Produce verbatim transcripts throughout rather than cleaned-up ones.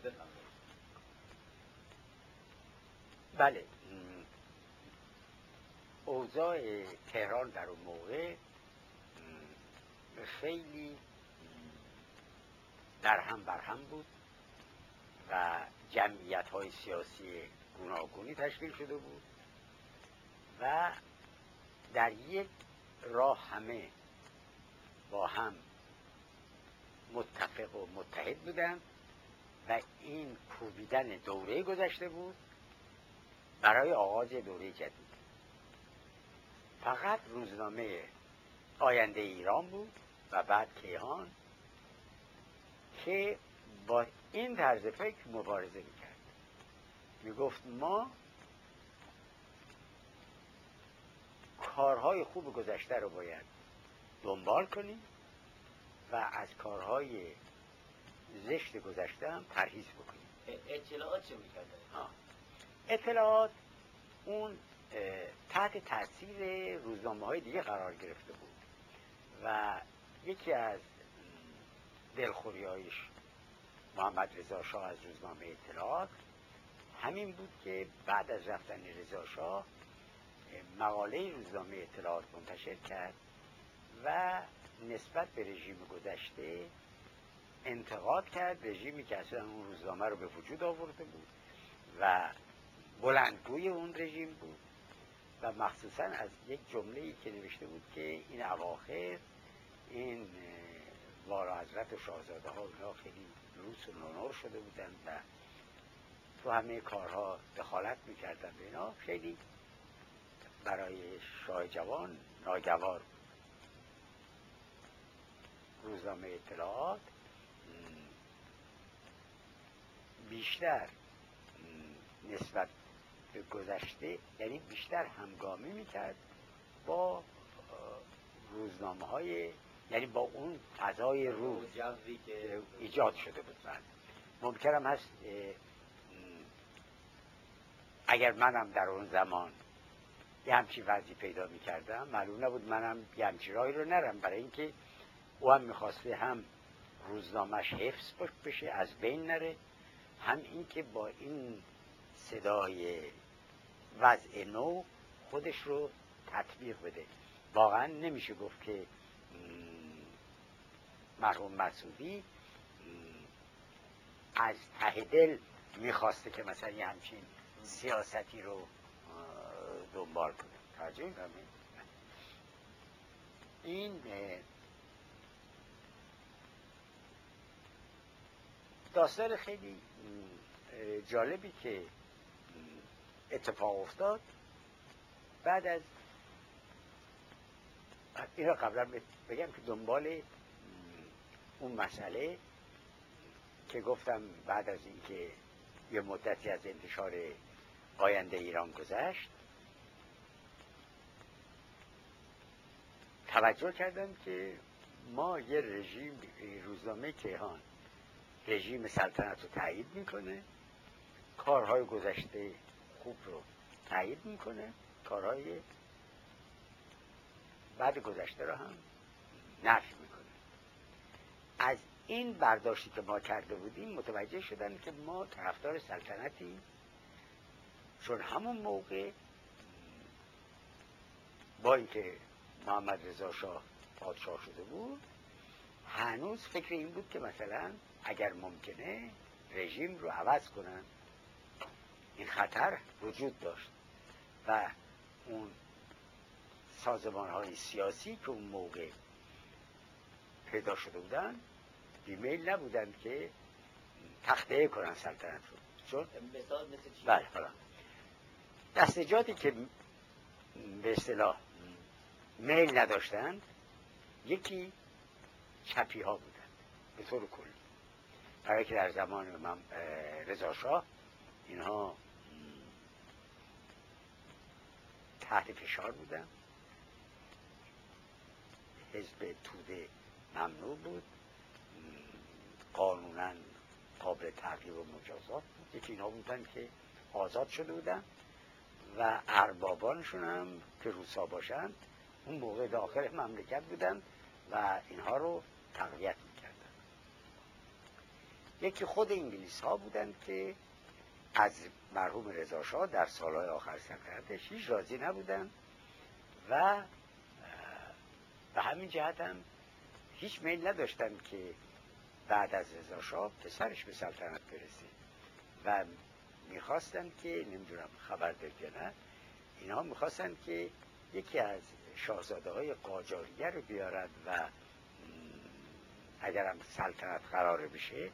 بله، اوضاع تهران در اون موقع خیلی در هم بر هم بود و جمعیت های سیاسی گوناگونی تشکیل شده بود و در یک راه همه با هم متفق و متحد بودند و این کوبیدن دوره گذشته بود برای آغاز دوره جدید. فقط روزنامه آینده ایران بود و بعد کیهان که با این طرز فکر مبارزه میکرد. میگفت ما کارهای خوب گذشته رو باید دنبال کنیم و از کارهای زشت گذشته هم پرهیز بکنیم. اطلاعات چه میکرد؟ اطلاعات اون تحت تاثیر روزنامه های دیگه قرار گرفته بود و یکی از دلخوری هایش محمد رضا شاه از روزنامه اطلاعات همین بود که بعد از رفتن رضا شاه مقاله روزنامه اطلاعات منتشر کرد و نسبت به رژیم گذشته انتقاد کرد، رژیمی که اصلا اون روزنامه رو به وجود آورده بود و بلندگوی اون رژیم بود و مخصوصا از یک جمله‌ای که نوشته بود که این اواخر این والا حضرت و شاهزاده ها اینا خیلی لوس و نونور شده بودن و تو همه کارها دخالت میکردن و اینا خیلی برای شاه جوان ناگوار بود. روزنامه اطلاعات بیشتر نسبت به گذشته یعنی بیشتر همگامی میکرد با روزنامه های یعنی با اون فضای روز که ایجاد شده بود. بعد ممکنم هست اگر منم در اون زمان یه همچی وضعی پیدا میکردم معلوم نبود منم یه همچی راهی رو نرم، برای اینکه او هم میخواسته هم روزنامهش حفظ بشه از بین نره، هم اینکه با این صدای وضع نو خودش رو تطبیق بده. واقعا نمیشه گفت که مرحوم مسعودی از ته دل میخواسته که مثلا یه همچین سیاستی رو دنبال کنه. توجه می‌کنید؟ این داستان خیلی جالبی که اتفاق افتاد بعد از این را قبلا بگم که دنبال اون مسئله که گفتم بعد از اینکه یه مدتی از انتشار آینده ایران گذشت توجه کردم که ما یه رژیم روزنامه کیهان رژیم سلطنت رو تایید میکنه، کارهای گذشته خوب رو تایید میکنه، کارهای بعد گذشته رو هم نفی میکنه. از این برداشتی که ما کرده بودیم متوجه شدن که ما طرفدار سلطنتی، چون همون موقع با اینکه محمد رضا شاه پادشاه شده بود هنوز فکر این بود که مثلا اگر ممکنه رژیم رو عوض کنن. این خطر وجود داشت و اون سازمان های سیاسی که اون موقع پیدا شده بودن بیمیل نبودن که تخطئه کنن سلطنت رو. چون مثال مثل چی؟ بله حالا دستجاتی که به اصطلاح میل نداشتند یکی چپی ها بودند به طور کلی، برای که در زمان من رضا شاه اینها تحت فشار بودن، حزب توده ممنوع بود، قانونا قابل تعقیب و مجازات بود. یکی اینها بودن که آزاد شده بودن و اربابانشون هم که روسا باشند اون موقع داخل مملکت بودن و اینها رو تقویت میکردن. یکی خود انگلیس ها بودند که از مرحوم رضا شاه در سالهای آخر سلطنتش هیچ راضی نبودند و به همین جهت هم هیچ میل نداشتند که بعد از رضا شاه پسرش به سلطنت برسه و میخواستند که، نمیدونم خبر دارید یا نه، اینها میخواستند که یکی از شاهزاده های قاجاریه رو بیارند و اگرم سلطنت قراره بشه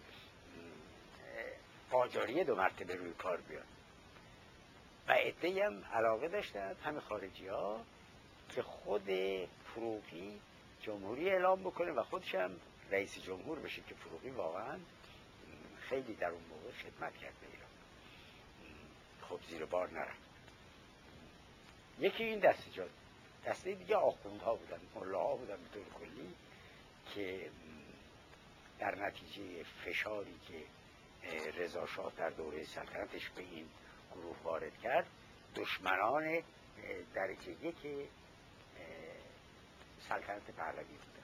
قاجاریه دو مرتبه روی کار بیاد و عده‌ای هم علاقه داشتند، همه خارجی ها، که خود فروغی جمهوری اعلام بکنه و خودش هم رئیس جمهور بشه، که فروغی واقعا خیلی در اون موقع خدمت کرد به ایران، خب زیر بار نرفت. یکی این دسته جاد، دسته دیگه آخوندها بودن، ملاها بودن به طور کلی، که در نتیجه فشاری که رضا شاه در دوره سلطنتش به این گروه وارد کرد، دشمنان درجه یک سلطنت پهلوی بودن.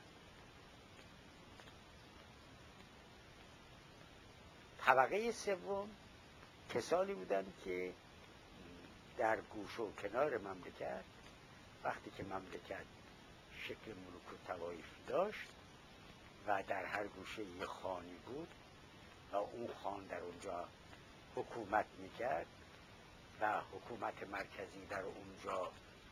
طبقه سوم کسانی بودند که در گوش و کنار مملکت، وقتی که مملکت شکل ملوک و طوایفی داشت و در هر گوشه یه خانی بود و اون خان در اونجا حکومت میکرد و حکومت مرکزی در اونجا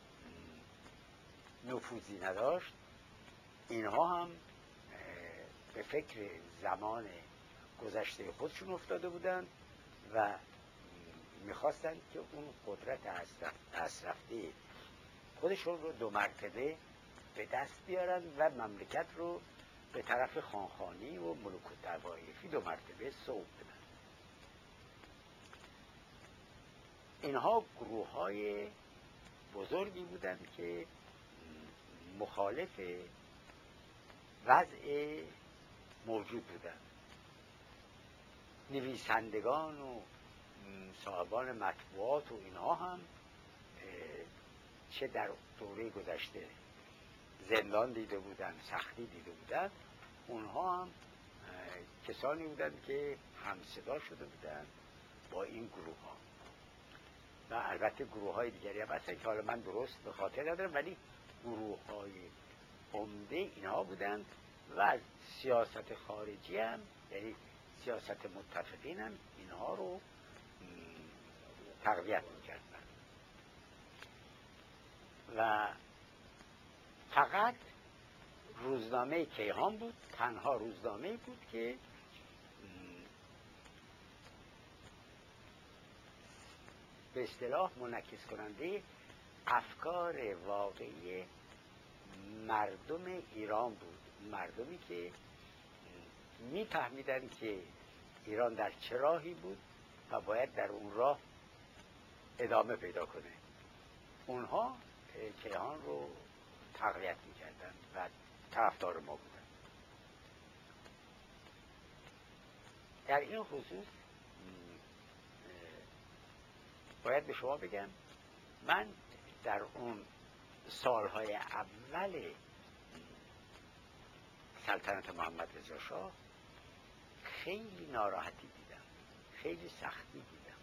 نفوذی نداشت، اینها هم به فکر زمان گذشته خودشون افتاده بودند و میخواستند که اون قدرت دست رفته خودشون رو دو مرتبه به دست بیارن و مملکت رو به طرف خانخانی و ملوک و طوایفی دو مرتبه سوق بدن. اینها گروه های بزرگی بودند که مخالف وضع موجود بودند. نویسندگان و صاحبان مطبوعات و اینها هم چه در دوره گذشته زندان دیده بودند، سختی دیده بودند، اونها هم کسانی بودند که همصدا شده بودند با این گروه ها و البته گروه های دیگری هم هستن که حالا من درست به خاطر ندارم، ولی گروه های عمده اینها بودند و از سیاست خارجی هم، یعنی سیاست متفقین هم اینها رو تقویت میکردن و فقط روزنامه کیهان بود، تنها روزنامه بود که به اصطلاح منعکس کننده افکار واقعی مردم ایران بود، مردمی که میفهمیدن که ایران در چه راهی بود و باید در اون راه ادامه پیدا کنه. اونها کیهان رو تقویت میکردن و طرفدار ما بودن. در این خصوص باید به شما بگم من در اون سالهای اول سلطنت محمد رضا شاه خیلی ناراحتی دیدم، خیلی سختی دیدم،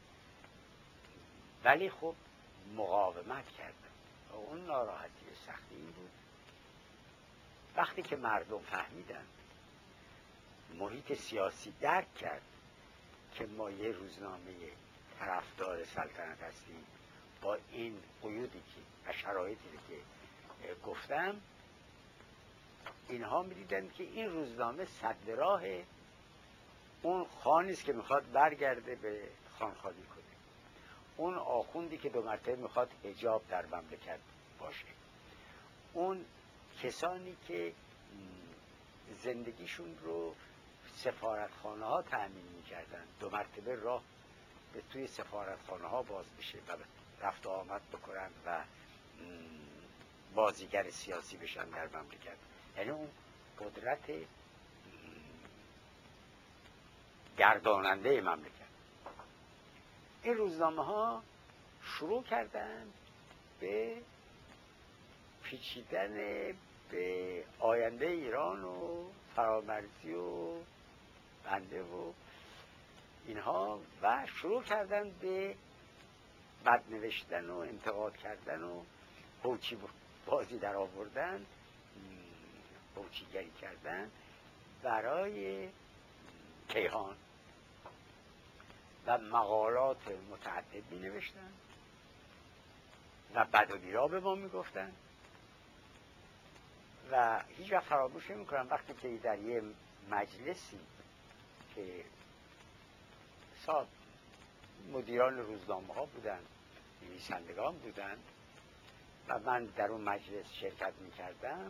ولی خب مقاومت کردم و اون ناراحتی سختی این بود وقتی که مردم فهمیدن، محیط سیاسی درک کرد که ما یه روزنامه طرفدار سلطنت هستیم با این قیودی که و شرایطی که گفتم، اینها می‌دیدن که این روزنامه سد راه اون خانی است که میخواد برگرده به خانخانی کنه، اون آخوندی که دو مرتبه میخواد حجاب در مملکت باشه، اون کسانی که زندگیشون رو سفارتخانه ها تأمین میکردن، دو مرتبه راه به توی سفارتخانه ها باز بشه و رفت و آمد بکنن و بازیگر سیاسی بشن در مملکت، یعنی اون قدرت گرداننده مملکت. این روزنامه ها شروع کردن به پیچیدن به آینده ایران و فرامرزی و بنده و اینها و شروع کردن به بد نوشتن و انتقاد کردن و هوچی بازی در آوردن، هوچیگری کردن برای کیهان و مقالات متعدد می نوشتن و بد و بیرا به ما می گفتن و هیچ وقت فراموش نمی کنم وقتی که در یه مجلسی که صاحب مدیران روزنامه ها بودن، نویسندگان بودن و من در اون مجلس شرکت می کردم،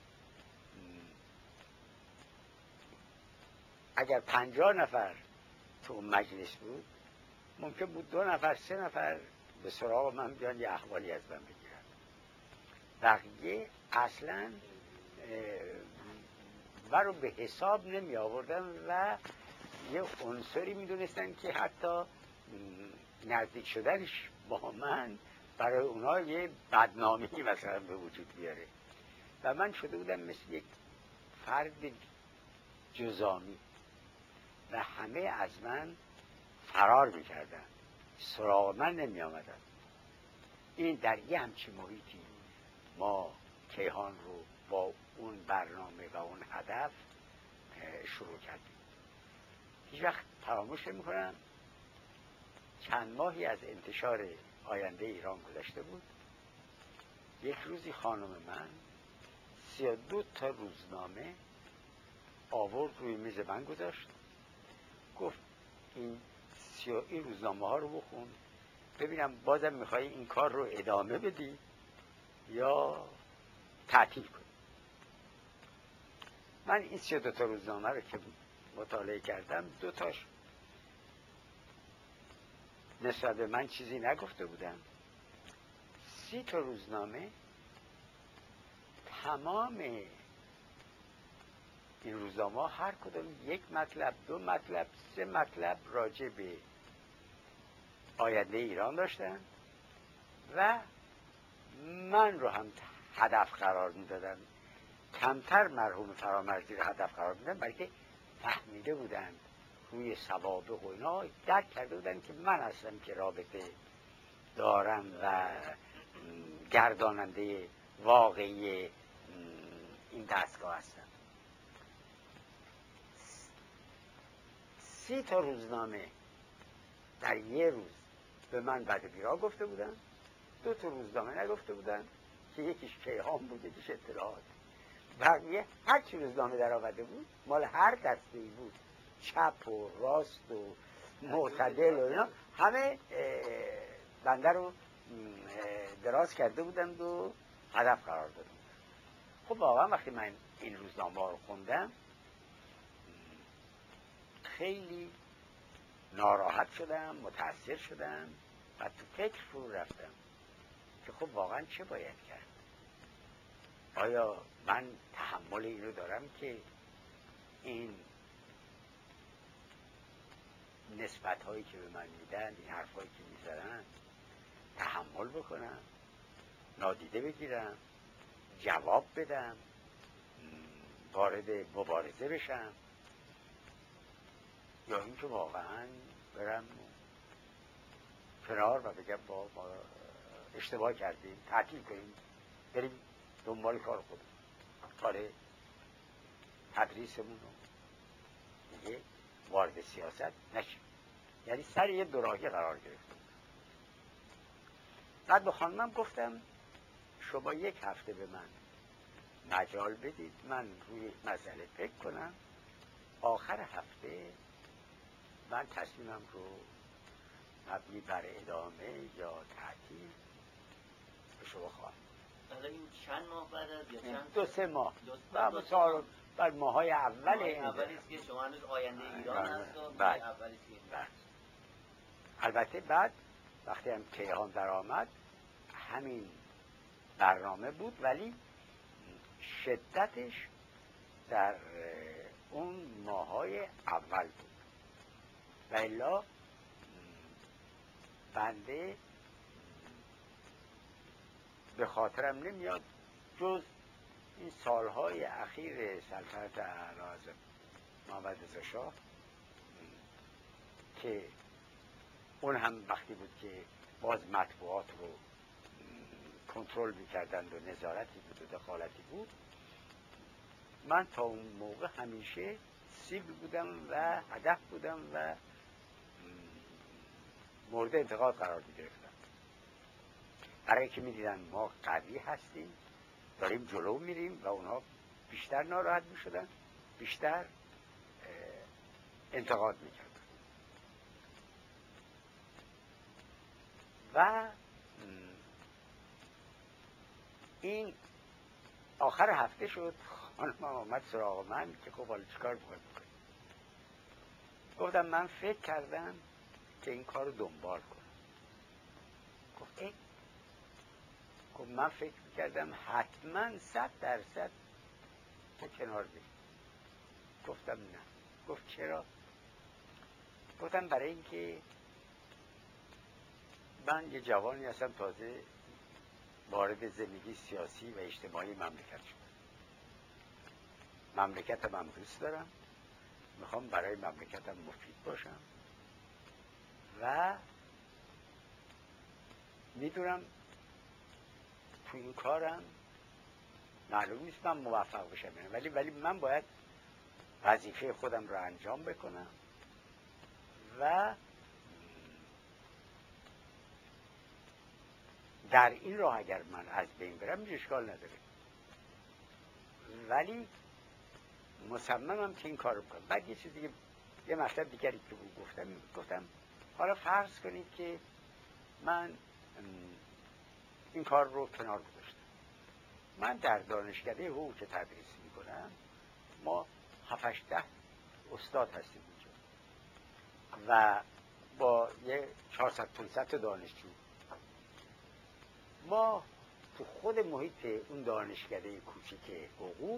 اگر پنجاه نفر تو اون مجلس بود ممکن بود دو نفر سه نفر به سراغ من بیان یه احوالی از من بگیرن، بقیه اصلا من رو به حساب نمی آوردن و یه عنصری می دونستن که حتی نزدیک شدنش با من برای اونا یه بدنامی مثلا به وجود بیاره و من شده بودم مثل یک فرد جزامی و همه از من فرار میکردن، سراغ من نمی آمدن. این در یه همچین محیطی ما کیهان رو با اون برنامه و اون هدف شروع کردیم. هیچ وقت فراموش نمی کنم چند ماهی از انتشار آینده ایران گذشته بود، یک روزی خانم من سی و دو تا روزنامه آورد روی میز من گذاشت، گفت این سی و این روزنامه ها رو بخون ببینم بازم میخوای این کار رو ادامه بدی یا تعطیل کنی. من این سی و دو تا روزنامه رو که مطالعه کردم، دو تاش نسبت به من چیزی نگفته بودن، سی تا روزنامه تمام این روزنامه هر کدوم یک مطلب، دو مطلب، سه مطلب راجع به آینده ایران داشتن و من رو هم هدف قرار میدادن. کمتر مرحوم فرامرزی رو هدف قرار میدادن، بلکه فهمیده بودن روی سوابق و اینا درک کرده بودن که من هستم که رابطه دارم و گرداننده واقعی این دستگاه هستم. سی تا روزنامه در یه روز به من بد بیرا گفته بودن، دو تا روزنامه نگفته بودن که یکیش کیهان بود یکیش اطلاعات. بقیه هر چی روزنامه در آورده بود مال هر دسته‌ای بود، چپ و راست و معتدل و اینا، همه بنده رو دراز کرده بودند و هدف قرار داده بودند. خب واقعا وقتی من این روزنامه ها رو خوندم خیلی ناراحت شدم، متاثر شدم و تو فکر فرو رفتم که خب واقعا چه باید کرد؟ آیا من تحمل اینو دارم که این نسبت هایی که به من میدن، این حرف هایی که میزنن تحمل بکنم، نادیده بگیرم، جواب بدم، وارد مبارزه بشم، یا اینکه واقعا برم کنار و بگم با ما اشتباه کردیم، تعطیل کنیم، بریم دنبال کار خودم، کار تدریسمون رو دیگه وارد سیاست نشیم. یعنی سر یه دوراهی قرار گرفتم. بعد به خانمم گفتم شما یک هفته به من مجال بدید من روی مسئله فکر کنم، آخر هفته من تصمیمم رو مبنی بر ادامه یا تعطیل به شما خواهم. حالا این چند ماه بعد از یا چند دو سه ماه و مثلا بر ماهای اول اولی است که شما هنوز آینده ایران هست و بعد اولی است. البته بعد وقتی هم کیهان در آمد همین برنامه بود، ولی شدتش در اون ماهای اول بود و الا بنده به خاطرم نمیاد جز این سالهای اخیر سلطنت اعلیحضرت محمد رضا شاه که اون هم وقتی بود که باز مطبوعات رو کنترل میکردند و نظارتی بود و دخالتی بود، من تا اون موقع همیشه سیل بودم و هدف بودم و مورد انتقاد قرار می‌گرفتم. برای که می‌دیدن ما قوی هستیم، داریم جلو میریم و اونها بیشتر ناراحت می‌شدن، بیشتر انتقاد می‌کردن. و این آخر هفته شد، خانم آمد سراغ من که خب حالا چیکار باید بکنیم؟ گفتم من فکر کردم که این کار رو دنبال کنم. گفت ای گفت من فکر کردم حتما صد درصد تو کنار بگی. گفتم نه. گفت چرا؟ گفتم برای اینکه من یه جوانی هستم تازه وارد زندگی سیاسی و اجتماعی مملکت شدم. مملکتم هم دوست دارم، میخوام برای مملکتم مفید باشم و میدونم تو این کارم معلوم نیست من موفق بشم، ولی ولی من باید وظیفه خودم رو انجام بکنم و در این راه اگر من از بین برم هیچ اشکال نداره، ولی مصممم که این کار رو بکنم. بعد یه چیز دیگه، یه مطلب دیگری که بود گفتم گفتم حالا فرض کنید که من این کار رو کنار گذاشتم. من در دانشکده حقوق که تدریس میکنم، ما هفت ده استاد هستیم اینجا و با یه چهارصد پانصد دانشجو. ما تو خود محیط اون دانشکده کوچیک حقوق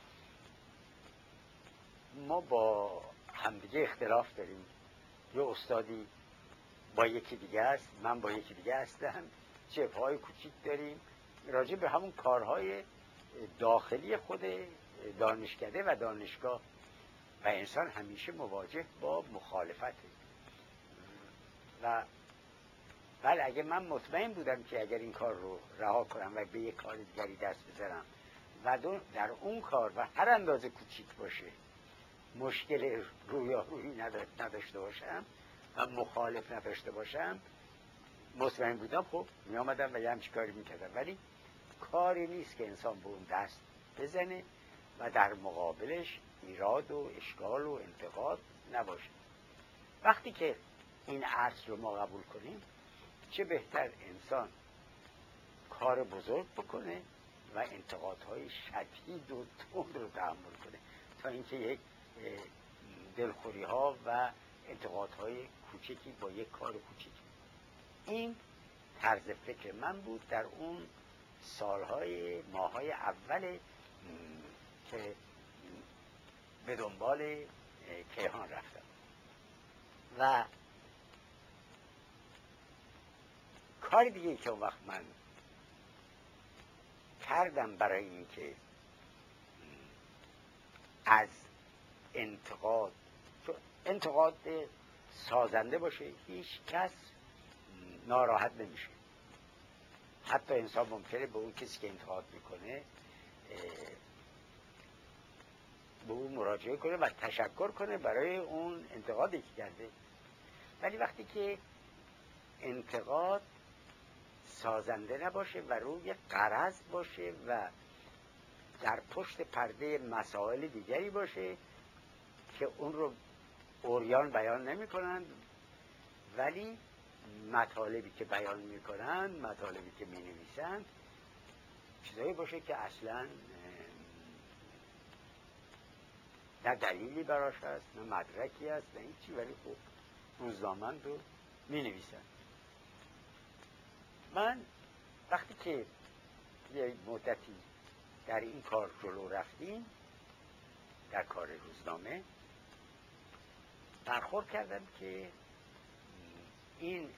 ما با همدیگه اختلاف داریم. یه استادی با یکی دیگه است، من با یکی دیگه هستم، جبهه‌های کوچیک داریم راجع به همون کارهای داخلی خود دانشکده و دانشگاه و انسان همیشه مواجه با مخالفته. و ولی اگه من مطمئن بودم که اگر این کار رو رها کنم و به یک کار دیگری دست بزنم و در اون کار و هر اندازه کوچیک باشه مشکل رویارویی نداشته باشم و مخالف نداشته باشم، مطمئن بودم خب می آمدم و یه همچی کاری می کردم. ولی کاری نیست که انسان به اون دست بزنه و در مقابلش ایراد و اشکال و انتقاد نباشه. وقتی که این اصل رو ما قبول کنیم، چه بهتر انسان کار بزرگ بکنه و انتقادهای شدید و تند رو تحمل کنه تا اینکه یک دلخوری ها و انتقادهای کوچکی با یک کار کوچکی. این طرز فکر من بود در اون سالهای ماهای اول که به دنبال کیهان رفتم. و کار دیگه که اون وقت من کردم برای اینکه از انتقاد انتقاد سازنده باشه، هیچ کس ناراحت نمیشه. حتی انسان ممکنه به اون کسی که انتقاد میکنه به اون مراجعه کنه و تشکر کنه برای اون انتقادی که کرده. ولی وقتی که انتقاد سازنده نباشه و روی غرض باشه و در پشت پرده مسائل دیگری باشه که اون رو عریان بیان نمی کنند، ولی مطالبی که بیان می کنند، مطالبی که می نویسند چیزایی باشه که اصلا نه دلیلی براش هست، نه مدرکی هست، نه هیچی، ولی خب روزنامه‌اند رو می نویسند. من وقتی که یه مدتی در این کار جلو رفتیم، در کار روزنامه، برخورد کردم که این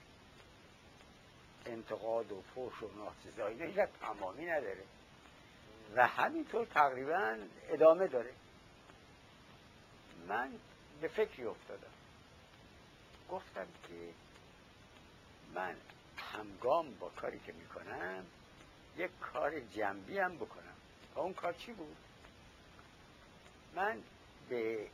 انتقاد و فحش و ناسزایی اینا تمامی نداره و همینطور تقریبا ادامه داره. من به فکری افتادم، گفتم که من همگام با کاری که میکنم یک کار جنبی هم بکنم. و اون کار چی بود؟ من به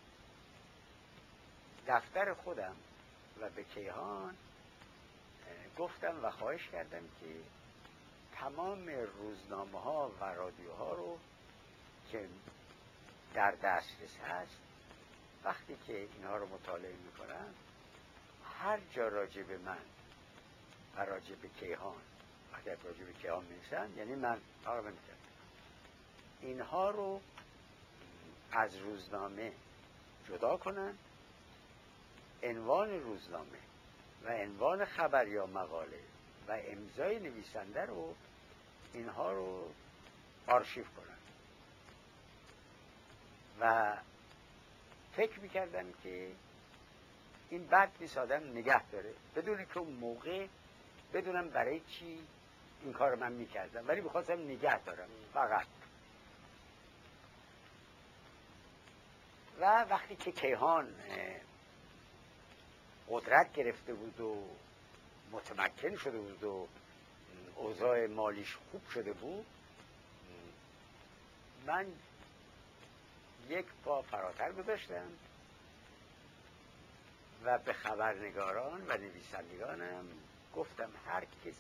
دفتر خودم و به کیهان گفتم و خواهش کردم که تمام روزنامه ها و رادیوها رو که در دسترس هست وقتی که اینها رو مطالعه میکنم هر جا راجع به من و راجع به کیهان وقتی راجع به کیهان می‌نویسن، یعنی من آقا من اینها رو از روزنامه جدا کنن، عنوان روزنامه و عنوان خبر یا مقاله و امضای نویسنده رو اینها رو آرشیو کنن. و فکر میکردم که این بد نیست آدم نگه داره بدون که اون موقع بدونم برای چی این کار من میکردم، ولی میخواستم نگه دارم فقط. و وقتی که کیهان قدرت گرفته بود و متمکن شده بود و اوضاع مالیش خوب شده بود، من یک پا فراتر گذاشتم و به خبرنگاران و نویسندگانم گفتم هر کسی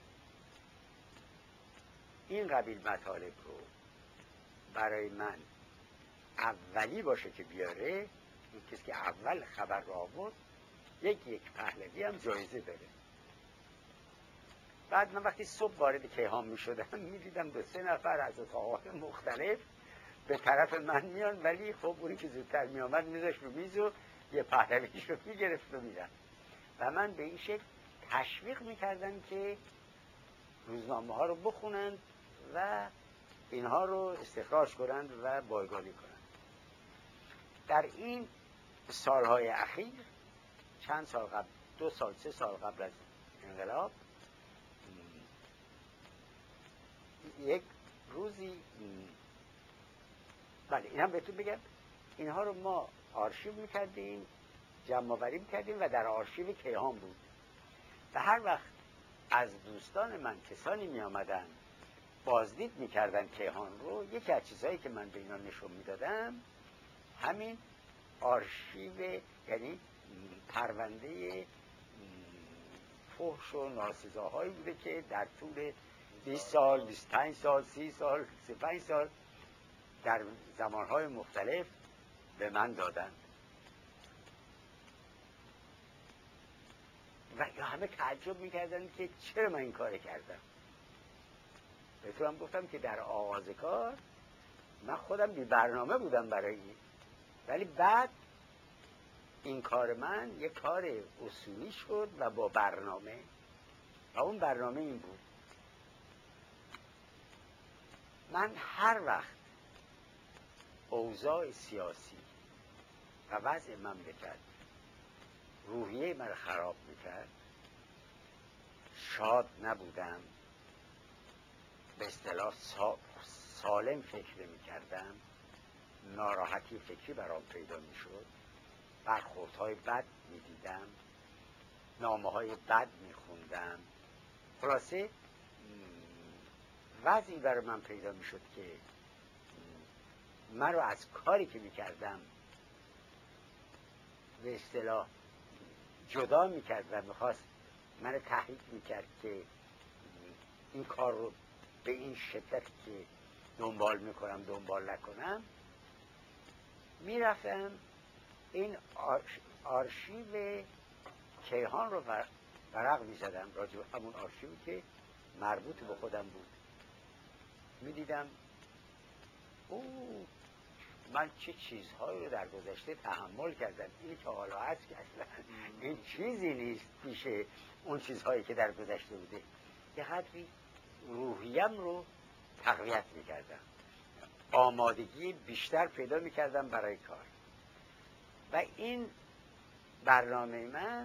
این قبیل مطالب رو برای من اولی باشه که بیاره، این کسی که اول خبر رو آورد یک یک پهلوی هم جایزه داره. بعد من وقتی صبح وارد کیهان می شدم می دیدم دو سه نفر از اتاقات مختلف به طرف من میان، ولی خب اونی که زودتر می آمد میذاشت رو میز و یه پهلویش رو می گرفت و میرم. و من به این شکل تشویق می کردم که روزنامه ها رو بخونند و اینها رو استخراج کنند و بایگانی کنند. در این سالهای اخیر، چند سال قبل، دو سال سه سال قبل از انقلاب، یک روزی بله این هم بهتون بگم اینها رو ما آرشیو میکردیم، جمع آوری میکردیم و در آرشیو کیهان بود و هر وقت از دوستان من کسانی می آمدن بازدید میکردن کیهان رو، یکی از چیزهایی که من به اینا نشون میدادم همین آرشیو، یعنی پرونده فحش و ناسزاهایی بوده که در طول بیست سال، بیست و پنج سال، سی سال، سی و پنج سال در زمانهای مختلف به من دادن. و همه تعجب میکردن که چرا من این کار کردم. به تو هم گفتم که در آغاز کار من خودم بی برنامه بودم برای این، ولی بعد این کار من یک کار اصولی شد و با برنامه، و اون برنامه این بود من هر وقت اوضاع سیاسی و وضع مملکت روحیه من خراب میکرد، شاد نبودم، به اصطلاح سالم فکر میکردم، ناراحتی فکری برام پیدا میشد، برخوردهای بد میدیدم، نامه‌های بد میخوندم، خلاصه وضعی برای من پیدا میشد که من رو از کاری که میکردم به اصطلاح جدا میکرد و میخواست من رو تحریک میکرد که این کار رو به این شدت که دنبال میکنم دنبال نکنم. میرفتم این آرشیو کیهان رو ورق میزدم، راجع به همون آرشیوی که مربوط به خودم بود. میدیدم او من چه چیزهایی رو در گذشته تحمل کردم، این که حالا هست که اصلا این چیزی نیست پیش اون چیزهایی که در گذشته بوده. یه قدری روحیم رو تقویت میکردم، آمادگی بیشتر پیدا میکردم برای کار. و این برنامه من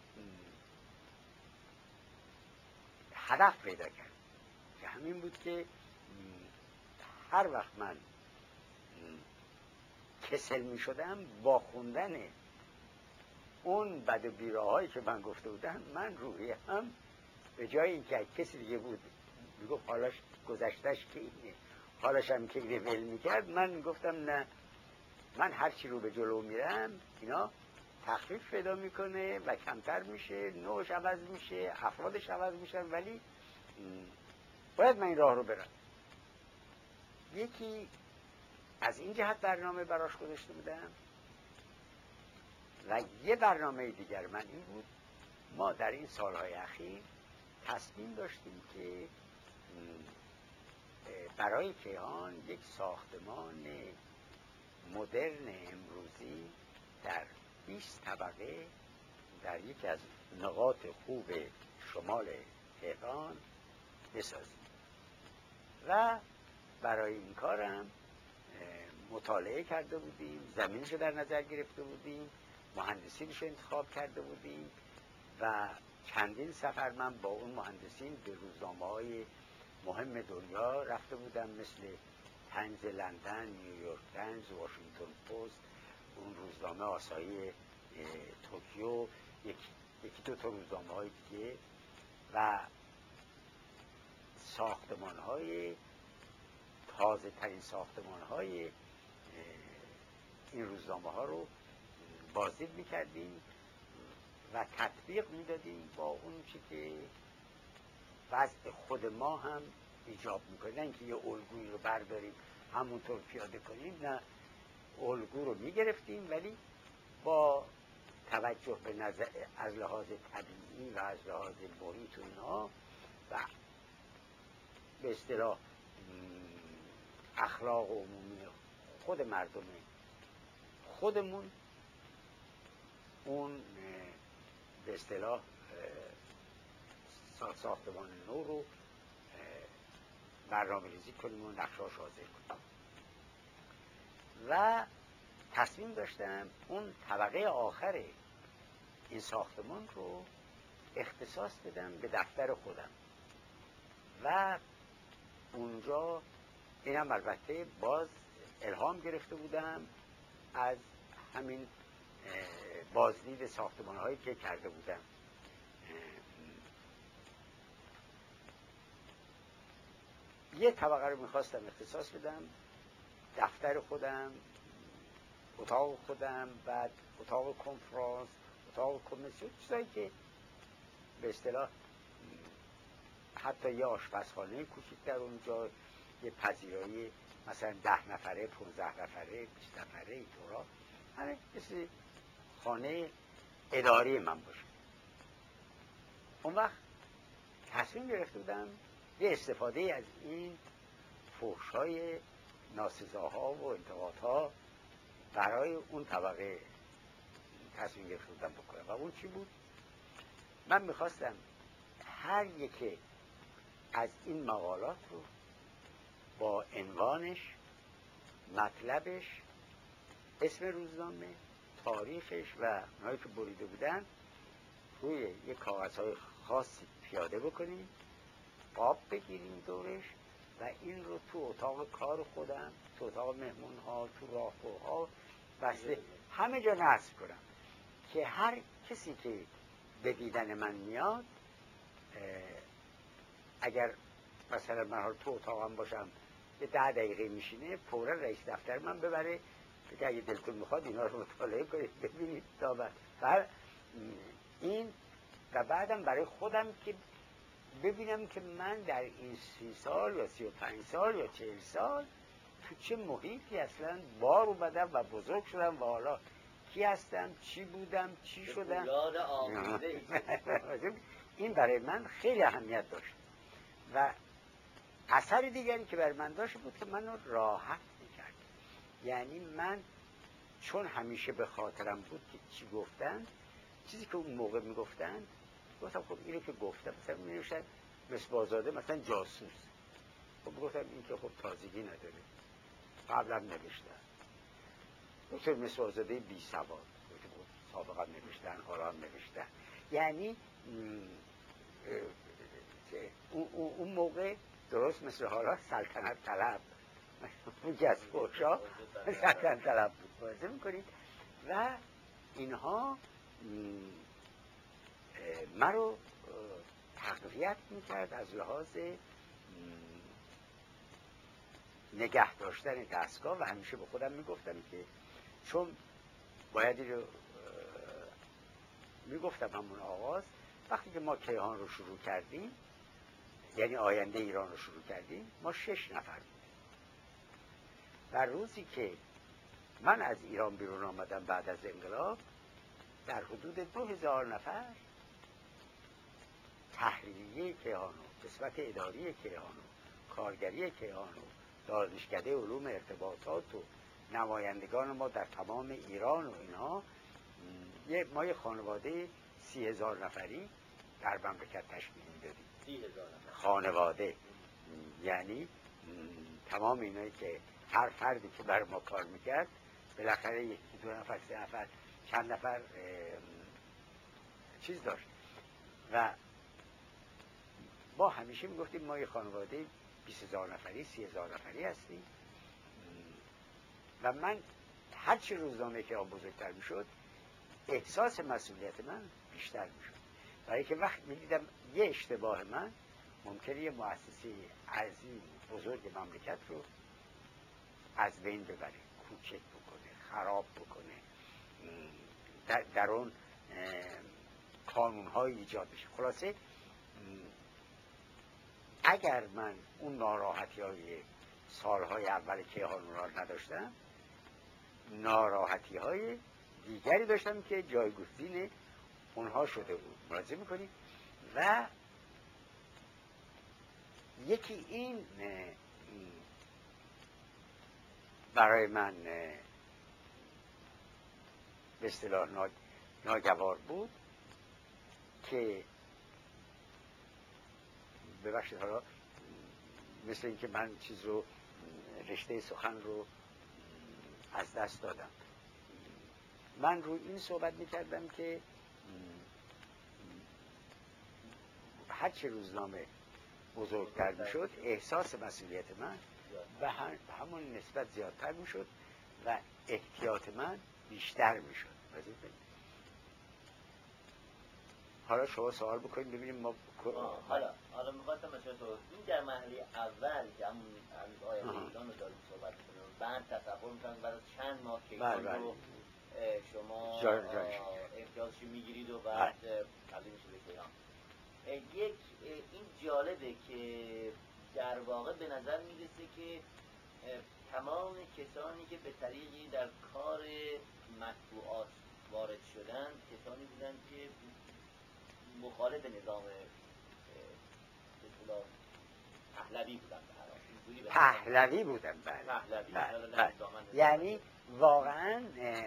هدف پیدا کرد که همین بود که هر وقت من کسل می شدم با خوندن اون بد و بیراهایی که من گفته بودم، من روحی هم به جای اینکه کسی دیگه بود میگفت حالاش گذشتش که اینه، حالاش هم که اینه ول میکرد، من گفتم نه، من هرچی رو به جلو میرم اینا تخفیف پیدا میکنه و کمتر میشه، نوعش عوض میشه، افرادش عوض میشن، ولی باید من این راه رو برم. یکی از این جهت برنامه براش گذاشته بودم و یه برنامه دیگر من این بود، ما در این سالهای اخیر تصمیم داشتیم که برای کیهان یک ساختمان مدرن امروزی در بیست طبقه در یکی از نقاط خوب شمال تهران بسازیم و برای این کارم مطالعه کرده بودیم، زمینش رو در نظر گرفته بودیم، مهندسینش رو انتخاب کرده بودیم و چندین سفر من با اون مهندسین به روزنامه‌های مهم دنیا رفته بودم، مثل تایمز لندن، نیویورک تایمز، واشنگتن پست، اون روزنامه آسایی توکیو، یکی یکی دو تا روزنامه‌های دیگه و ساختمان‌های تازه ترین ساختمان‌های این روزنامه ها رو بازدید میکردیم و تطبیق میدادیم با اون چی که وضع خود ما هم ایجاب میکنه، نه اینکه یه الگویی رو برداریم همونطور پیاده کنیم، نه، الگو رو میگرفتیم ولی با توجه به نظر از لحاظ طبیعی و از لحاظ محیط و اینها و به اصطلاح اخلاق عمومی خود مردم خودمون اون به اصطلاح ساختمان نو رو برنامه ریزی کنیم و نقشه‌اش حاضر کنیم و تصمیم داشتم اون طبقه آخر این ساختمان رو اختصاص بدم به دفتر خودم و اونجا اینم البته باز الهام گرفته بودم از همین بازدید ساختمان هایی که کرده بودم. یه طبقه رو میخواستم اختصاص بدم، دفتر خودم، اتاق خودم، بعد اتاق کنفرانس، اتاق کمیسیون، چیزایی که به اصطلاح حتی یه آشپزخانه کوچیک در اونجا، یه پذیرایی مثلا ده نفره، پونزده نفره، بیست نفره، اینطورا، همه مثل خانه اداری من باشه. اون وقت تصمیم گرفته بودم یه استفاده از این فحش‌های ناسزاها و انتقادها برای اون طبقه تصمیم گرفته بودم بکنم و اون چی بود؟ من میخواستم هر یکی از این مقالات رو با عنوانش، مطلبش، اسم روزنامه، تاریخش و اونایی که بریده بودن روی یک کاغذهای خاصی پیاده بکنیم، قاب بگیریم دورش و این رو تو اتاق کار خودم، تو اتاق مهمون ها، تو راهروها، بسته همه جا نصب کنم که هر کسی که به دیدن من میاد، اگر مثلا من حال تو اتاقم باشم یه ده دقیقه میشینه، فورا رئیس دفتر من ببره که اگه دلتون میخواد اینا رو مطالعه کنید ببینید تا بعد این و بعدم برای خودم که ببینم که من در این سی سال یا سی و پنج سال یا چهل سال تو چه محیطی اصلا بار اومدم و بزرگ شدم و حالا کی هستم، چی بودم، چی شدم. این برای من خیلی اهمیت داشت و اثر دیگری که بر من داشت بود که منو راحت میکرد. یعنی من چون همیشه به خاطرم بود که چی گفتن، چیزی که اون موقع میگفتن، گفتم خب اینو که گفتم، مثلا می‌نوشتن مصباح‌زاده مثلا جاسوس، خب گفتم این که خب تازگی نداره، قبلا نوشتن. دکتر مصباح‌زاده بی سواد، سابقا نوشتن، حالا هم نوشتن. یعنی اون موقع درست مثل حالا سلطنت طلب، اون که از فحشا سلطنت طلب بود بازه میکنید و اینها مرا تقویت میکرد از لحاظ نگه داشتن دستگاه و همیشه به خودم میگفتم که چون باید رو میگفتم همون آغاز وقتی که ما کیهان رو شروع کردیم، یعنی آینده ایران رو شروع کردیم، ما شش نفر بودیم و روزی که من از ایران بیرون آمدم بعد از انقلاب در حدود دو هزار نفر تحریریه کیهان و قسمت اداری کیهان و کارگری کیهان و دانشکده علوم ارتباطات و نمایندگان ما در تمام ایران و اینها، یه ما یه خانواده سی هزار نفری در مملکت تشکیل میدادیم. سی هزار نفر خانواده، یعنی تمام اینایی که هر فردی که بر ما کار میکرد بالاخره یکی دو نفر سه نفر چند نفر چیز داشت و ما همیشه میگفتیم ما یه خانواده بیست هزار نفری سی هزار نفری هستیم و من هرچی روزنامه که آن بزرگتر میشد احساس مسئولیت من بیشتر میشد، برای که وقت میدیدم یه اشتباه من ممکنه یه مؤسسه عظیم بزرگ مملکت رو از بین ببره، کوچک بکنه، خراب بکنه، در, در اون قانون‌های ایجاد بشه. خلاصه اگر من اون ناراحتی های سالهای اول کیهان را نداشتم، ناراحتی های دیگری داشتم که جایگزین اونها شده بود. ملاحظه میکنید؟ و یکی این برای من به اصطلاح ناگوار بود که ببخشید حالا مثل اینکه من چیز رو رشته سخن رو از دست دادم. من رو این صحبت میکردم که هرچی روزنامه بزرگتر میشد احساس مسئولیت من به همون نسبت زیادتر میشد و احتیاط من بیشتر میشد. حالا شما سوال بکنید ببینیم ما حالا حالا می‌خواستم مثلا تو این در مرحله اول که همون از آینده ایران رو داریم صحبت کنیم، بعد تصور می‌کنم برای چند ماه که رو شما امتیازش میگیرید و بعد تبدیل میشه به کیهان. یک این جالبه که در واقع به نظر میرسه که تمام کسانی که به طریقی در کار مطبوعات وارد شدن کسانی بودن که مخالف نظام اصطلاح پهلوی بودن. پهلوی بودن بله. یعنی واقعا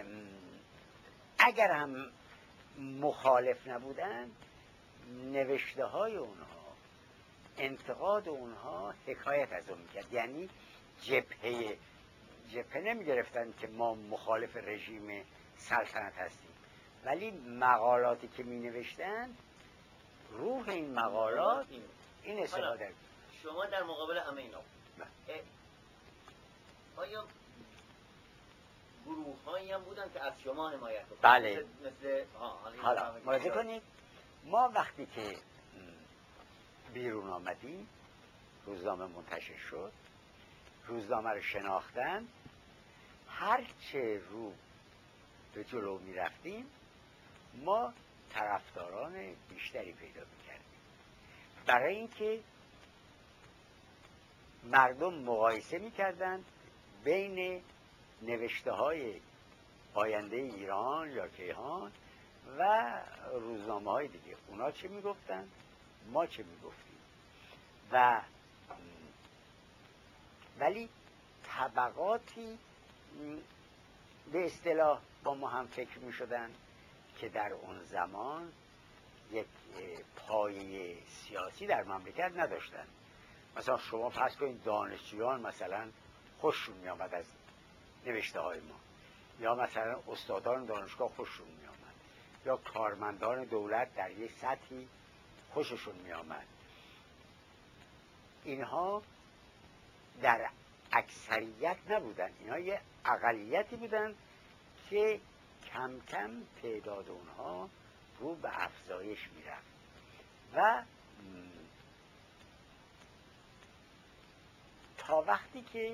اگر هم مخالف نبودن نوشته های اونها، انتقاد اونها حکایت از اون میکرد. یعنی جبهه جبهه نمی گرفتن که ما مخالف رژیم سلطنت هستیم، ولی مقالاتی که می نوشتن روح این مقالات این استفاده. شما در مقابل همه اینا آیا گروه هایی هم بودن که از شما حمایت بودن؟ بله. مثل حالا ملاحظه کنید ما وقتی که بیرون آمدیم روزنامه منتشر شد، روزنامه رو شناختن، هرچه رو به جلو می رفتیم ما طرفداران بیشتری پیدا می کردیم، برای اینکه مردم مقایسه می کردن بین نوشته های آینده ایران یا کیهان و روزنامه های دیگه. اونا چه می گفتن؟ ما چه می گفتیم؟ و ولی طبقاتی به اصطلاح با ما هم فکر می شدن که در اون زمان یک پایه سیاسی در مملکت نداشتن. مثلا شما فرض کنید دانشجویان مثلا خوششون می آمد از نوشته های ما، یا مثلا استادان دانشگاه خوششون می آمد، یا کارمندان دولت در یک سطحی خوششون می آمد. اینها در اکثریت نبودن، اینها یه اقلیتی بودن که کم کم تعداد اونها رو به افزایش میرفت و تا وقتی که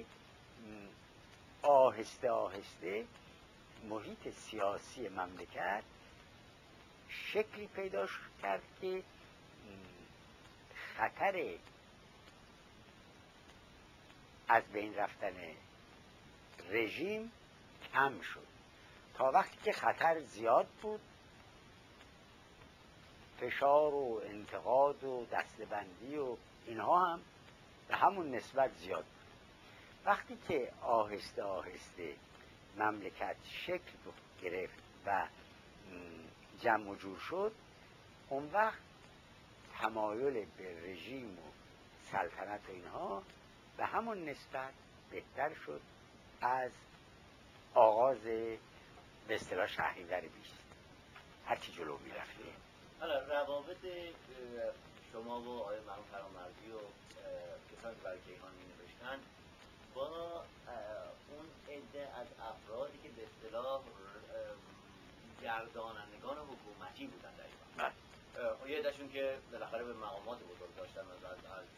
آهسته آهسته محیط سیاسی مملکت شکلی پیدا کرد که خطر از بین رفتن رژیم کم شد. تا وقتی که خطر زیاد بود، فشار و انتقاد و دستبندی و اینها هم به همون نسبت زیاد بود. وقتی که آهسته آهسته مملکت شکل گرفت و جمع و جور شد، اون وقت تمایل به رژیم و سلطنت و اینها به همون نسبت بهتر شد از آغاز به اصطلاح شهریور بیست. هرچی جلو می رفته. حالا روابط شما و آقای مرحوم فرامرزی و کسانی که برای کیهان می نوشتن با اون عده از افرادی که به اصطلاح گردانندگان حکومتی بودن در ایران، یه عده‌شون که بالاخره به مقامات بزرگ داشتن، مثلا از از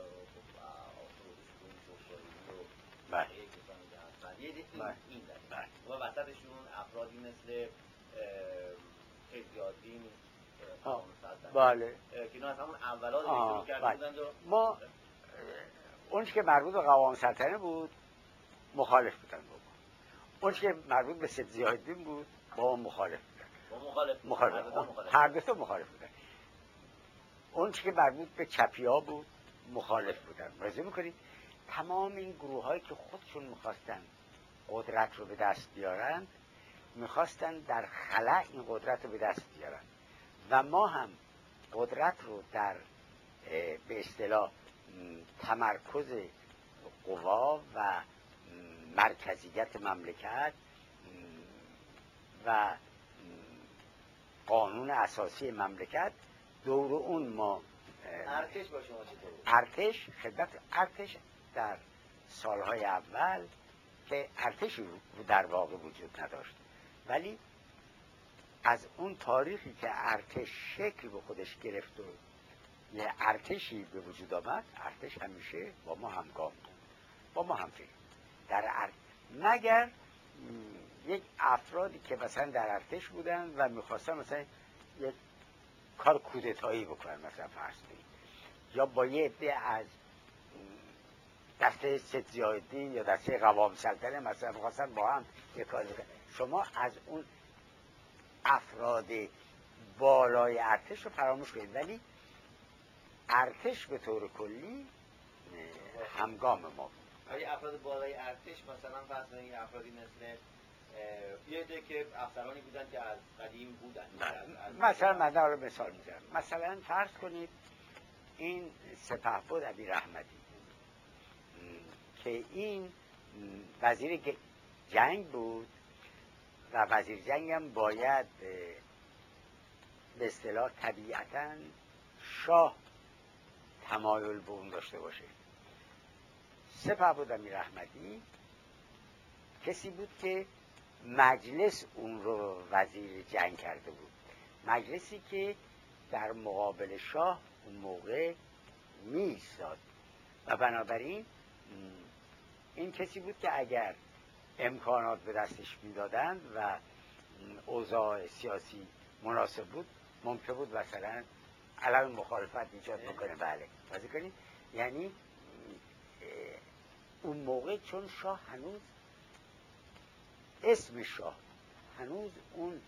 و بقیه کسانی که هستن، یه عده این دلیل و وسطشون افرادی مثل خیزی‌الدین بله که اینا از همون اولا شروع کرده بودند. ما اون که مربوط به قوام سلطنه بود مخالف بودن با ما، اون که مربوط به سید ضیاءالدین بود با مخالف بودن. با مخالف مخالف هر دو تا مخالف بودن. اون که مربوط به چپیا بود مخالف بودن. مراجعه می‌کنید تمام این گروه‌هایی که خودشون می‌خواستن قدرت رو به دست بیارن، می‌خواستن در خلأ این قدرت رو به دست بیارن و ما هم قدرت رو در به اصطلاح تمرکز قوا و مرکزیت مملکت و قانون اساسی مملکت دور اون ما. ارتش با شما چطور؟ ارتش خدمت ارتش در سالهای اول که ارتشی در واقع وجود نداشت، ولی از اون تاریخی که ارتش شکل به خودش گرفت و یه ارتشی به وجود آمد، ارتش همیشه با ما همگام بود، با ما هم فکر در ارتش، مگر یک افرادی که مثلا در ارتش بودن و میخواستن مثلا یک کار کودتایی بکنن، مثلا فرض کنید، یا با یه عده از دسته سید ضیاءالدین یا دسته قوام سلطنه مثلا میخواستن با هم یک کار بکنن. شما از اون افراد بالای ارتش رو فراموش کنید، ولی ارتش به طور کلی همگام ما بود. ولی افراد بالای ارتش مثلا فرض کنید افرادی مثل یه عده که افسرانی بودن که از قدیم بودن، مثلا من رو مثال میزنم، مثلا فرض کنید این سپهبد امیرحمدی که این وزیر جنگ بود و وزیر جنگ هم باید به اصطلاح طبیعتاً شاه تمایل به اون داشته باشه. سپهبد امیرحمدی کسی بود که مجلس اون رو وزیر جنگ کرده بود، مجلسی که در مقابل شاه اون موقع می ایستاد و بنابراین این کسی بود که اگر امکانات به دستش میدادند و اوضاع سیاسی مناسب بود ممکن بود مثلا علاوه مخالفت ایجاد بکنه. بله بازی کنید. یعنی اون موقع چون شاه هنوز اسم شاه هنوز اون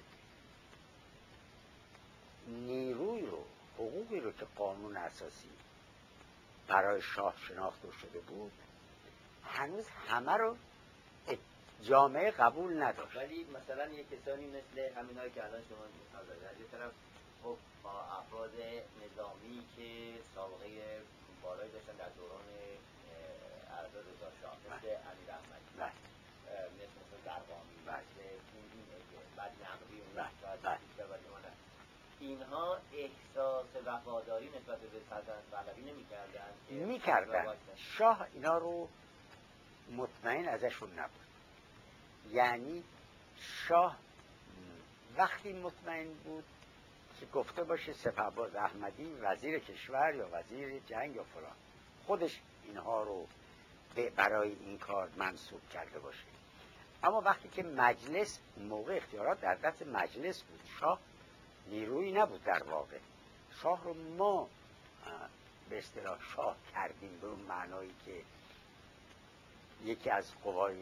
نیروی رو حقوقی رو که قانون اساسی برای شاه شناخته شده بود هنوز همه رو جامعه قبول نداشت. ولی مثلا یک کسانی مثل همینایی که الان شما می‌فرمایید، از یه طرف خب با افراد نظامی که سابقه بالایی داشتن در دوران ارباب رضا شاه مثل امیرحمدی، مثل مثل زرقامی، مثل این بعد نقوی اون اینها احساس وفاداری نسبت به سلطنت پهلوی نمی‌کردند؟ می‌کردند. شاه اینا رو مطمئن ازشون نبود. یعنی شاه وقتی مطمئن بود که گفته باشه سپهبد احمدی وزیر کشور یا وزیر جنگ یا فلان، خودش اینها رو برای این کار منصوب کرده باشه. اما وقتی که مجلس، موقع اختیارات در دست مجلس بود، شاه نیرویی نبود در واقع. شاه رو ما به اصطلاح شاه کردیم به اون معنایی که یکی از قوای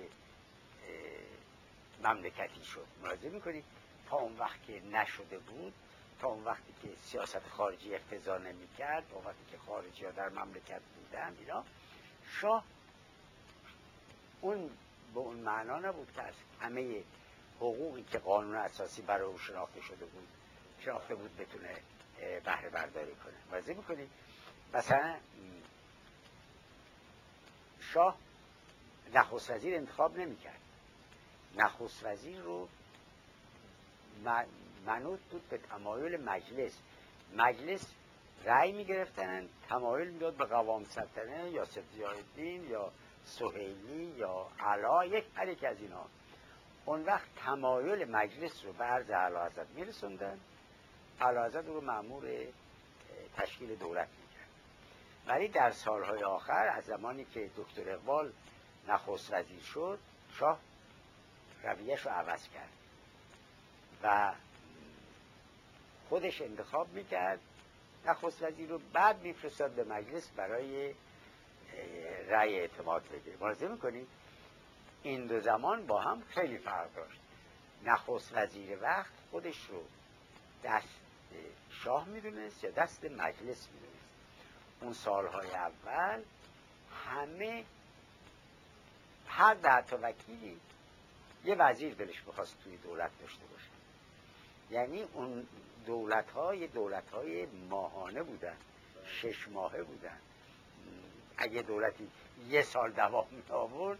مملکتی شد. ملاحظه میکنید تا اون وقت که نشده بود، تا اون وقتی که سیاست خارجی اقتضا نمی‌کرد، تا وقتی که خارجی ها در مملکت بودن اینا، شاه اون به اون معنا نبود که از همه حقوقی که قانون اساسی برای او شناخته شده بود شناخته بود بتونه بهره برداری کنه. ملاحظه میکنید مثلا شاه نخست وزیر انتخاب نمی‌کرد. نخست وزیر رو منوط بود به تمایل مجلس. مجلس رأی می‌گرفتن، تمایل میداد به قوام سلطنه یا ضیاءالدین یا سهیلی یا علا، یک هر یک از اینا. اون وقت تمایل مجلس رو به عرض اعلیحضرت میرسوندن، اعلیحضرت رو مأمور تشکیل دولت میکرد. ولی در سالهای آخر از زمانی که دکتر اقبال نخست وزیر شد، شاه رویش رو عوض کرد و خودش انتخاب میکرد نخست وزیر رو، بعد میفرستاد به مجلس برای رأی اعتماد بگیره. ملاحظه میکنید این دو زمان با هم خیلی فرق داشت. نخست وزیر وقت خودش رو دست شاه میدونست یا دست مجلس میدونست. اون سالهای اول همه هر ده تا وکیلی یه وزیر دلش بخواست توی دولت داشته باشه. یعنی اون دولت های دولت های ماهانه بودن، شش ماهه بودن. اگه دولتی یه سال دوام می آورد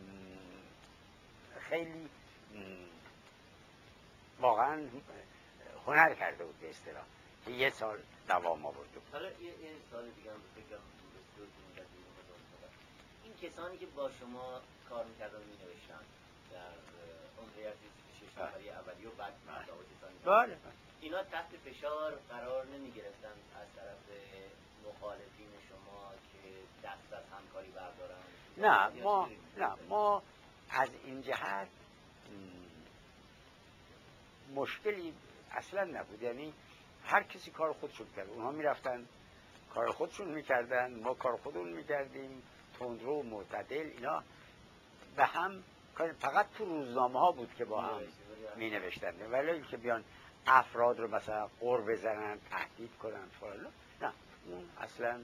خیلی واقعا هنر کرده بود به اصطلاح که یه سال دوام آورده بود. حالا یه سال دیگه هم بگم، این کسانی که با شما کار میکردن و مینوشتن در اون هیئت شش نفری اولی و بعد بله اینا تحت فشار قرار نمیگرفتن از طرف مخالفین شما که دست از همکاری بردارن؟ نه ما نه ما از این جهت مشکلی اصلا نبود. یعنی هر کسی کار خودشون کرد. اونها میرفتن کار خودشون میکردن، ما کار خودمون میکردیم، تندرو و معتدل اینا به هم. فقط تو روزنامه ها بود که با هم می نوشتن، ولی که بیان افراد رو مثلا قر بزنن، تهدید کنن فلان، نه اون اصلا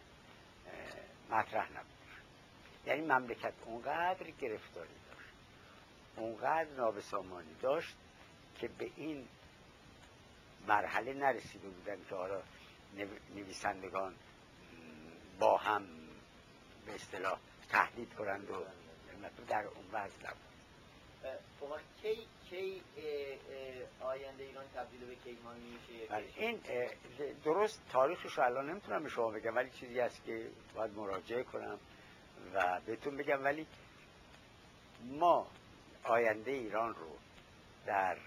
مطرح نبود. یعنی مملکت اونقدر گرفتاری داشت، اونقدر نابسامانی داشت که به این مرحله نرسیده بودن که حالا نویسندگان با هم به اصطلاح تهدید کنند و در اون وضع نبود. خب کی کی آینده ایران تبدیل به کیهان میشه؟ این درست تاریخش رو الان نمیتونم به شما بگم، ولی چیزی هست که باید مراجعه کنم و بهتون بگم. ولی ما آینده ایران رو در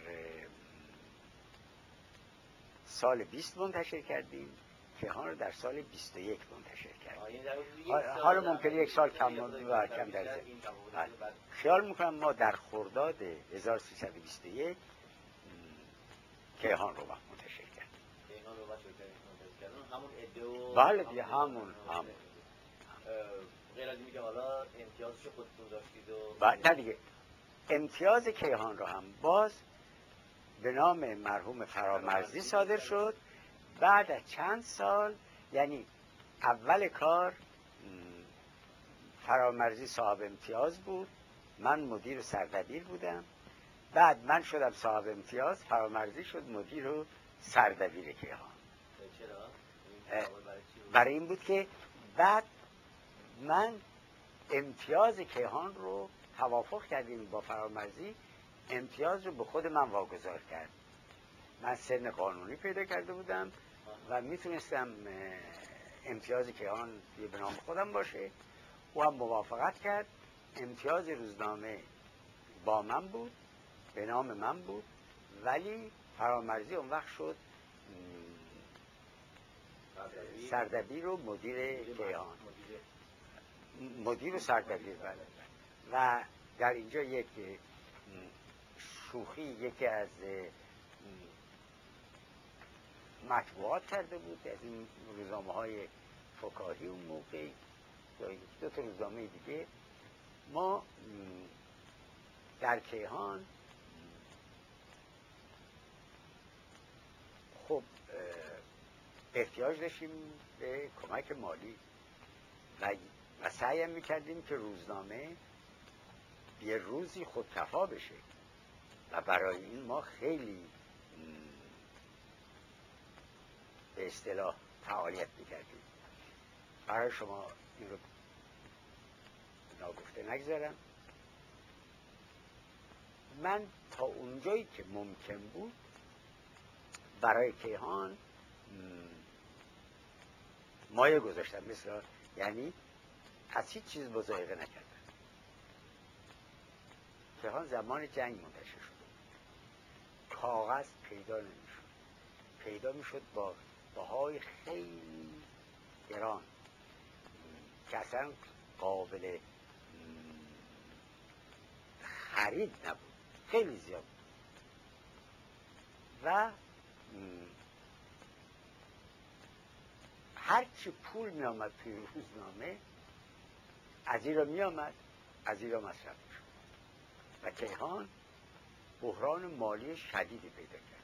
سال بیست منتشر کردیم، کیهان رو در سال بیست و یک منتشر کردیم. حالا ممکنه یک سال کم و کم در زمین. خیال میکنم ما در خرداد هزار و سیصد و بیست و یک کیهان رو وقت منتشر کردیم. کیهان رو وقت منتشر کردیم همون ادعا. بله دیگه همون همون. غیر از اینکه حالا امتیازش خودتون داشتید و بعد نه دیگه امتیاز کیهان رو هم باز به نام مرحوم فرامرزی صادر شد. بعد از چند سال، یعنی اول کار فرامرزی صاحب امتیاز بود، من مدیر و سردبیر بودم. بعد من شدم صاحب امتیاز، فرامرزی شد مدیر و سردبیر کیهان. چرا؟ برای این بود که بعد من امتیاز کیهان رو توافق کردیم با فرامرزی، امتیاز رو به خود من واگذار کرد. من سن قانونی پیدا کرده بودم و میتونستم امتیاز کیهان به نام خودم باشه. او هم موافقت کرد. امتیاز روزنامه با من بود، به نام من بود ولی فرامرزی اون وقت شد سردبیر و مدیر کیهان، مدیر و سردبیر. بله. و در اینجا یک شوخی یکی از مطبوعات کرده بود از این روزنامه های فکاهی اون موقع، دو تا روزنامه دیگه. ما در کیهان خب احتیاج داشتیم به کمک مالی و و سعی میکردیم که روزنامه یه روزی خودکفا بشه و برای این ما خیلی به اصطلاح فعالیت میکردیم. برای شما این رو ناگفته نگذارم. من تا اونجایی که ممکن بود برای کیهان مایه گذاشتم، مثلا یعنی از هیچ چیز مضایقه نکردم. کیهان زمان جنگ منتشر شد، کاغذ پیدا نمیشد، پیدا میشد با بهای خیلی گران که اصلا قابل خرید نبود، خیلی زیاد بود. و هرچی پول می آمد توی روزنامه از این را می آمد از این را مصرف شد و کیهان بحران مالی شدیدی پیدا کرد.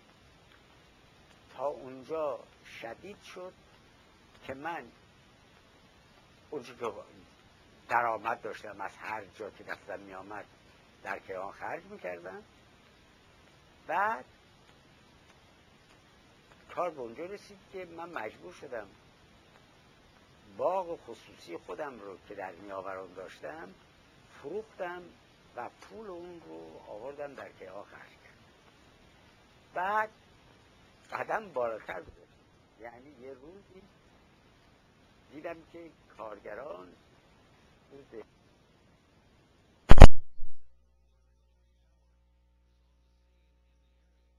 تا اونجا شدید شد که من اونجا که درآمد داشتم از هر جا که دستم می آمد در کیهان خرج می کردم. بعد کار به اونجا رسید که من مجبور شدم باغ خصوصی خودم رو که در نیاوران داشتم فروختم و پول اون رو آوردم در کیهان خرج کردم. بعد قدم بالاتر بود، یعنی یه روزی دیدم که کارگران روز